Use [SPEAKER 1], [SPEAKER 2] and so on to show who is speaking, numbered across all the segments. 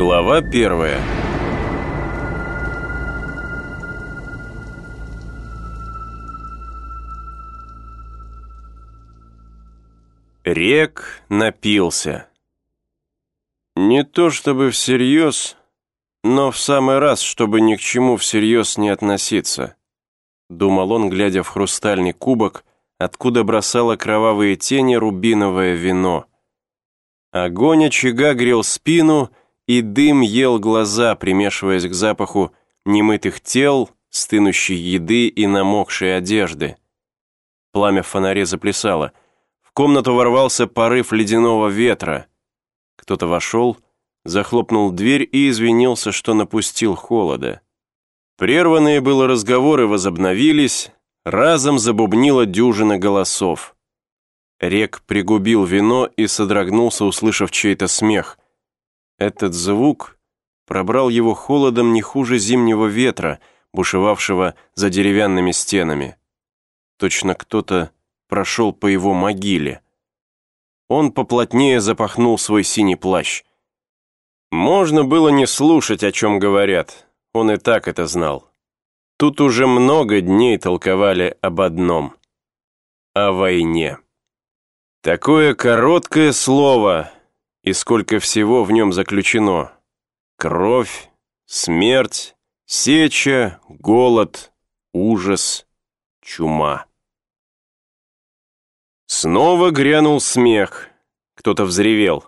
[SPEAKER 1] Глава 1. Рек напился. Не то чтобы всерьез, но в самый раз, чтобы ни к чему всерьез не относиться, думал он, глядя в хрустальный кубок, откуда бросало кровавые тени рубиновое вино. Огонь очага грел спину, и дым ел глаза, примешиваясь к запаху немытых тел, стынущей еды и намокшей одежды. Пламя в фонаре заплясало. В комнату ворвался порыв ледяного ветра. Кто-то вошел, захлопнул дверь и извинился, что напустил холода. Прерванные было разговоры возобновились, разом забубнила дюжина голосов. Рек пригубил вино и содрогнулся, услышав чей-то смех. Этот звук пробрал его холодом не хуже зимнего ветра, бушевавшего за деревянными стенами. Точно кто-то прошел по его могиле. Он поплотнее запахнул свой синий плащ. Можно было не слушать, о чем говорят, он и так это знал. Тут уже много дней толковали об одном — о войне. Такое короткое слово, и сколько всего в нем заключено. Кровь, смерть, сеча, голод, ужас, чума. Снова грянул смех. Кто-то взревел.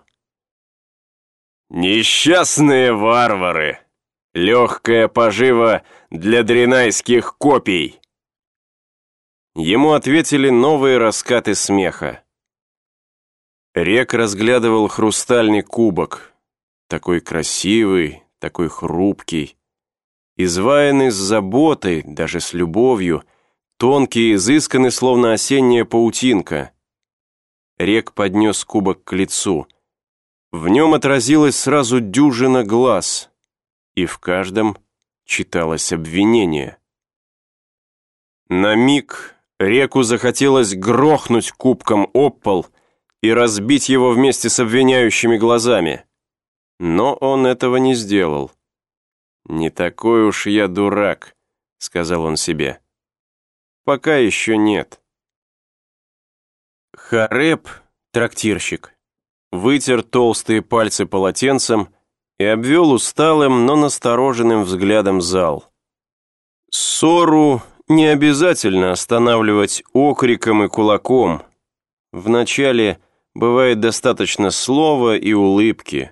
[SPEAKER 1] «Несчастные варвары! Легкая пожива для дренайских копий!» Ему ответили новые раскаты смеха. Рек разглядывал хрустальный кубок, такой красивый, такой хрупкий, изваянный с заботой, даже с любовью, тонкий и изысканный, словно осенняя паутинка. Рек поднес кубок к лицу. В нем отразилось сразу дюжина глаз, и в каждом читалось обвинение. На миг Реку захотелось грохнуть кубком об пол и разбить его вместе с обвиняющими глазами. Но он этого не сделал. «Не такой уж я дурак», — сказал он себе. «Пока еще нет». Хареп, трактирщик, вытер толстые пальцы полотенцем и обвел усталым, но настороженным взглядом зал. Ссору не обязательно останавливать окриком и кулаком. Вначале бывает достаточно слова и улыбки.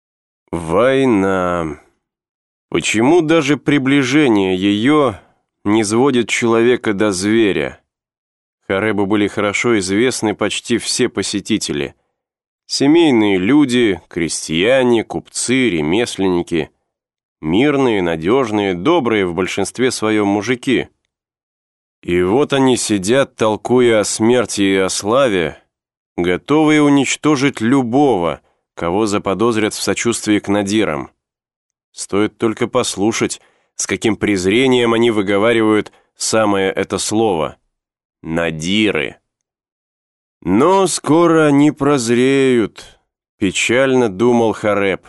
[SPEAKER 1] Война. Почему даже приближение ее не сводит человека до зверя? Харебу были хорошо известны почти все посетители. Семейные люди, крестьяне, купцы, ремесленники. Мирные, надежные, добрые в большинстве своем мужики. И вот они сидят, толкуя о смерти и о славе, готовые уничтожить любого, кого заподозрят в сочувствии к надирам. Стоит только послушать, с каким презрением они выговаривают самое это слово — надиры. Но скоро они прозреют, печально думал Хареп.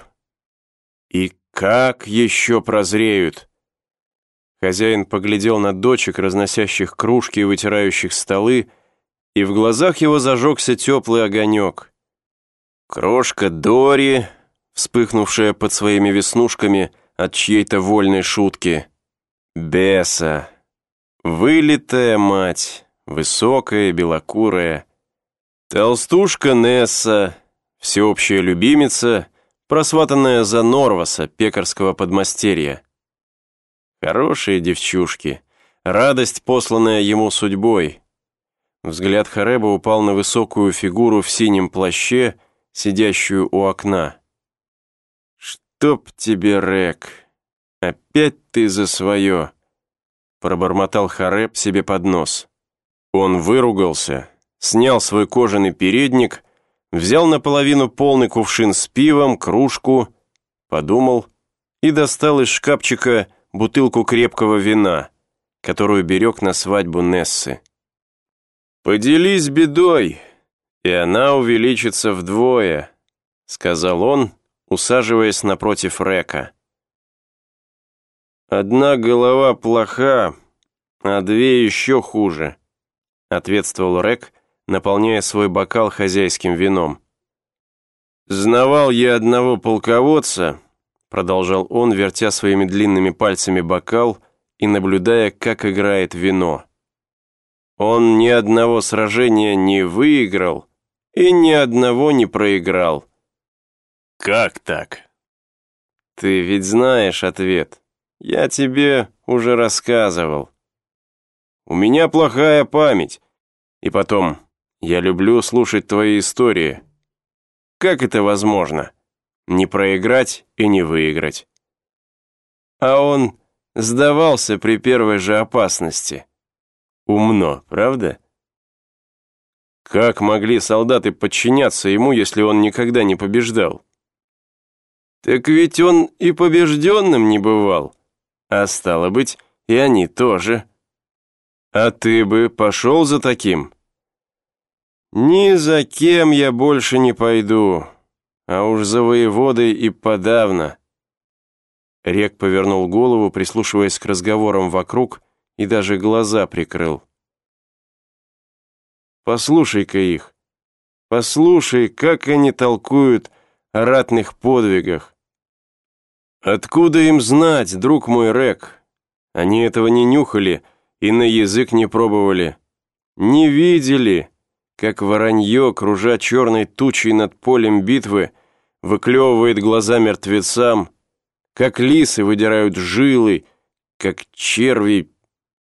[SPEAKER 1] И как еще прозреют? Хозяин поглядел на дочек, разносящих кружки и вытирающих столы, и в глазах его зажегся теплый огонек. Крошка Дори, вспыхнувшая под своими веснушками от чьей-то вольной шутки. Беса, вылитая мать, высокая, белокурая. Толстушка Несса, всеобщая любимица, просватанная за Норваса, пекарского подмастерья. Хорошие девчушки, радость, посланная ему судьбой. Взгляд Хареба упал на высокую фигуру в синем плаще, сидящую у окна. «Чтоб тебе, Рек, опять ты за свое!» пробормотал Хареб себе под нос. Он выругался, снял свой кожаный передник, взял наполовину полный кувшин с пивом, кружку, подумал и достал из шкафчика бутылку крепкого вина, которую берег на свадьбу Нессы. «Поделись бедой, и она увеличится вдвое», — сказал он, усаживаясь напротив Река. «Одна голова плоха, а две еще хуже», — ответствовал Рек, наполняя свой бокал хозяйским вином. «Знавал я одного полководца», — продолжал он, вертя своими длинными пальцами бокал и наблюдая, как играет вино. «Он ни одного сражения не выиграл и ни одного не проиграл». «Как так?» «Ты ведь знаешь ответ. Я тебе уже рассказывал. У меня плохая память, и потом, я люблю слушать твои истории. Как это возможно? Не проиграть и не выиграть?» А он сдавался при первой же опасности. Умно, правда? Как могли солдаты подчиняться ему, если он никогда не побеждал? Так ведь он и побежденным не бывал, а стало быть, и они тоже. А ты бы пошел за таким? Ни за кем я больше не пойду, а уж за воеводой и подавно. Рек повернул голову, прислушиваясь к разговорам вокруг, и даже глаза прикрыл. Послушай-ка их. Послушай, как они толкуют о ратных подвигах. Откуда им знать, друг мой Рек? Они этого не нюхали и на язык не пробовали. Не видели, как воронье, кружа черной тучей над полем битвы, выклевывает глаза мертвецам, как лисы выдирают жилы, как черви.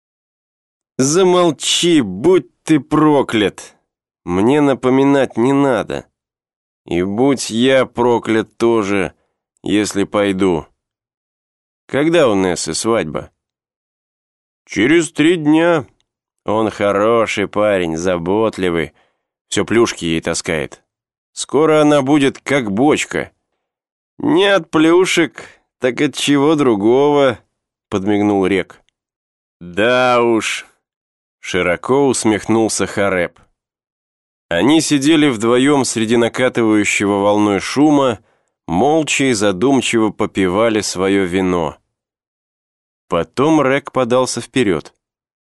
[SPEAKER 1] Замолчи, будь ты проклят! Мне напоминать не надо. И будь я проклят тоже, если пойду. Когда у Нессы свадьба? Через 3 дня. Он хороший парень, заботливый, все плюшки ей таскает. Скоро она будет как бочка. Не от плюшек, так от чего другого, подмигнул Рек. Да уж, широко усмехнулся Хареп. Они сидели вдвоем среди накатывающего волной шума, молча и задумчиво попивали свое вино. Потом Рек подался вперед.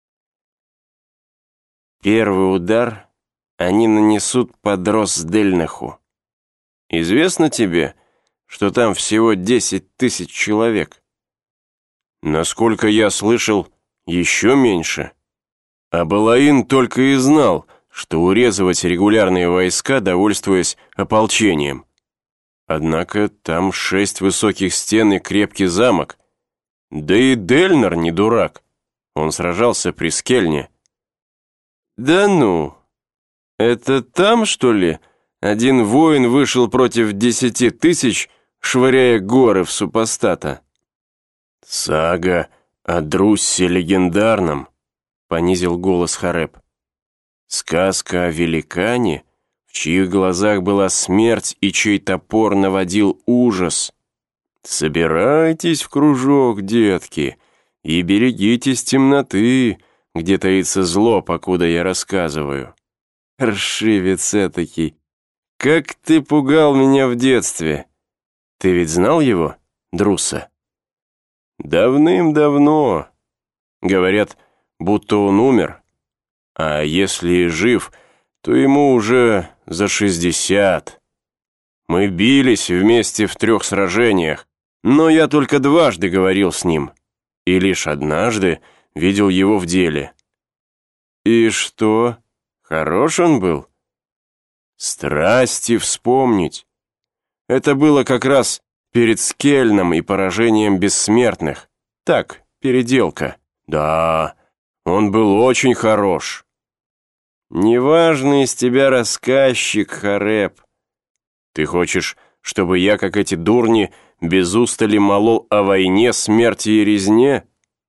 [SPEAKER 1] Первый удар они нанесут под Росдельнаху. Известно тебе, что там всего 10 тысяч человек? Насколько я слышал, еще меньше. А Балаин только и знал, что урезывать регулярные войска, довольствуясь ополчением. Однако там 6 высоких стен и крепкий замок. Да и Дельнар не дурак. Он сражался при Скельне. Да ну, это там, что ли, один воин вышел против 10 тысяч, швыряя горы в супостата? Сага о Друссе легендарном, понизил голос Хареп. Сказка о великане, в чьих глазах была смерть и чей топор наводил ужас. Собирайтесь в кружок, детки, и берегитесь темноты, где таится зло, покуда я рассказываю. Ршивец этакий, как ты пугал меня в детстве. Ты ведь знал его, Друсса? Давным-давно. Говорят, будто он умер. А если и жив, то ему уже за 60. Мы бились вместе в 3 сражениях, но я только дважды говорил с ним, и лишь однажды видел его в деле. И что, хорош он был? Страсти вспомнить. Это было как раз перед Скельном и поражением бессмертных. Так, переделка. Да, он был очень хорош. Неважный из тебя рассказчик, Хареп. Ты хочешь, чтобы я, как эти дурни, без устали молол о войне, смерти и резне?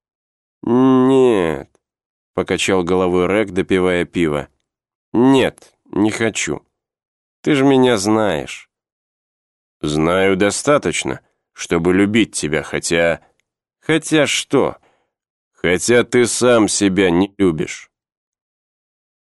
[SPEAKER 1] Нет, покачал головой Рек, допивая пиво. Нет, не хочу. Ты же меня знаешь. Знаю достаточно, чтобы любить тебя, хотя... Хотя что? Хотя ты сам себя не любишь.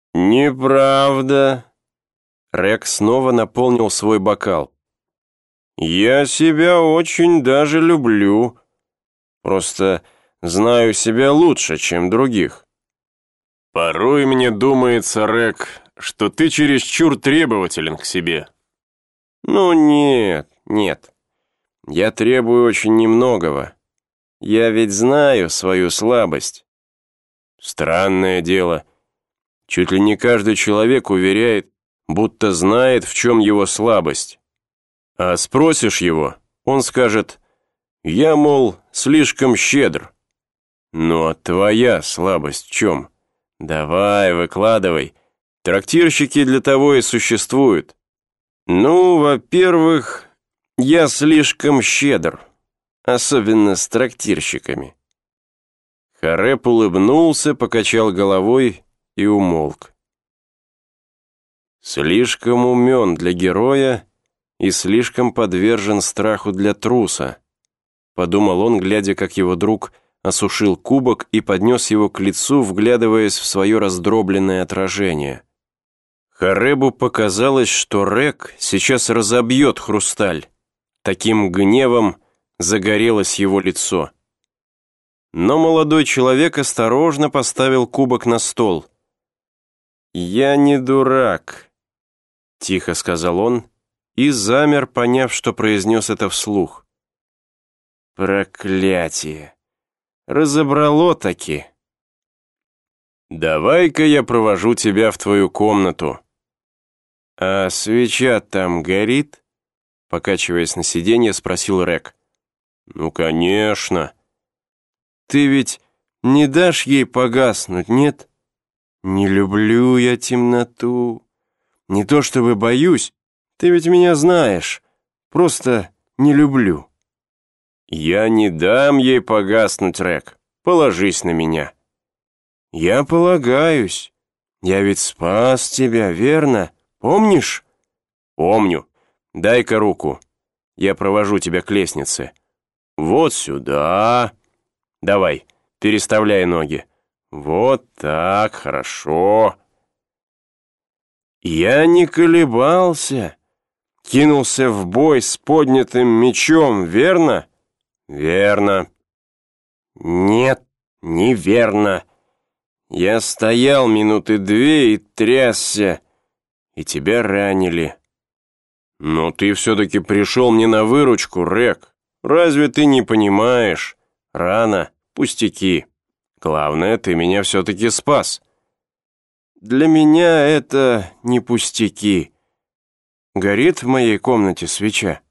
[SPEAKER 1] Неправда. Рек снова наполнил свой бокал. «Я себя очень даже люблю. Просто знаю себя лучше, чем других». «Порой мне думается, Рек, что ты чересчур требователен к себе». «Ну нет, нет. Я требую очень немногого. Я ведь знаю свою слабость». Странное дело. Чуть ли не каждый человек уверяет, будто знает, в чем его слабость. А спросишь его, он скажет: «Я, мол, слишком щедр». Ну а твоя слабость в чем? Давай, выкладывай. Трактирщики для того и существуют. Ну, во-первых, я слишком щедр, особенно с трактирщиками. Хареп улыбнулся, покачал головой и умолк. Слишком умен для героя и слишком подвержен страху для труса, подумал он, глядя, как его друг осушил кубок и поднес его к лицу, вглядываясь в свое раздробленное отражение. Харебу показалось, что Рек сейчас разобьет хрусталь. Таким гневом загорелось его лицо. Но молодой человек осторожно поставил кубок на стол. «Я не дурак», — тихо сказал он, и замер, поняв, что произнес это вслух. «Проклятие! Разобрало-таки!» «Давай-ка я провожу тебя в твою комнату». «А свеча там горит?» Покачиваясь на сиденье, спросил Рек. «Ну, конечно». «Ты ведь не дашь ей погаснуть, нет? Не люблю я темноту. Не то чтобы боюсь, ты ведь меня знаешь. Просто не люблю». «Я не дам ей погаснуть, Рек. Положись на меня». «Я полагаюсь. Я ведь спас тебя, верно? Помнишь?» «Помню. Дай-ка руку. Я провожу тебя к лестнице. Вот сюда. Давай, переставляй ноги. Вот так, хорошо». Я не колебался. Кинулся в бой с поднятым мечом, верно? Верно. Нет, неверно. Я стоял минуты 2 и трясся, и тебя ранили. Но ты все-таки пришел мне на выручку, Рек. Разве ты не понимаешь? Рана, пустяки. Главное, ты меня все-таки спас. Для меня это не пустяки. Горит в моей комнате свеча.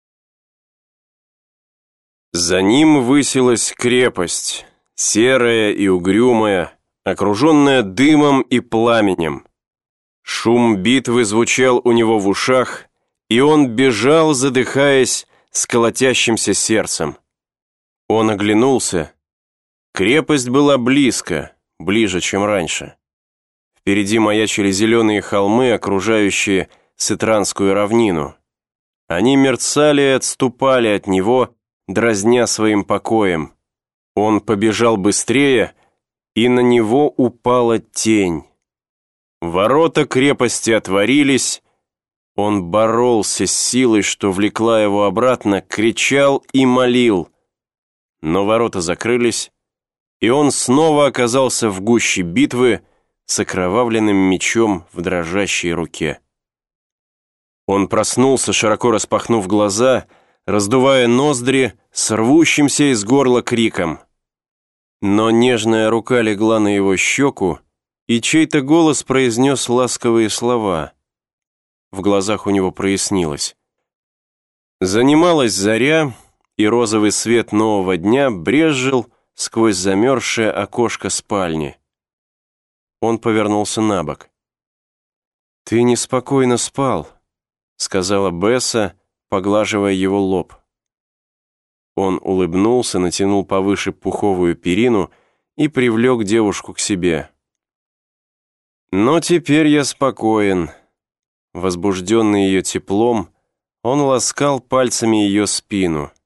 [SPEAKER 1] За ним высилась крепость, серая и угрюмая, окруженная дымом и пламенем. Шум битвы звучал у него в ушах, и он бежал, задыхаясь, с колотящимся сердцем. Он оглянулся. Крепость была близко, ближе, чем раньше. Впереди маячили зеленые холмы, окружающие Ситранскую равнину. Они мерцали и отступали от него, дразня своим покоем. Он побежал быстрее, и на него упала тень. Ворота крепости отворились. Он боролся с силой, что влекла его обратно, кричал и молил. Но ворота закрылись, и он снова оказался в гуще битвы с окровавленным мечом в дрожащей руке. Он проснулся, широко распахнув глаза, раздувая ноздри с рвущимся из горла криком. Но нежная рука легла на его щеку, и чей-то голос произнес ласковые слова. В глазах у него прояснилось. Занималась заря, и розовый свет нового дня брезжил сквозь замерзшее окошко спальни. Он повернулся на бок. «Ты неспокойно спал», — сказала Бесса, поглаживая его лоб. Он улыбнулся, натянул повыше пуховую перину и привлек девушку к себе. «Но теперь я спокоен». Возбужденный ее теплом, он ласкал пальцами ее спину.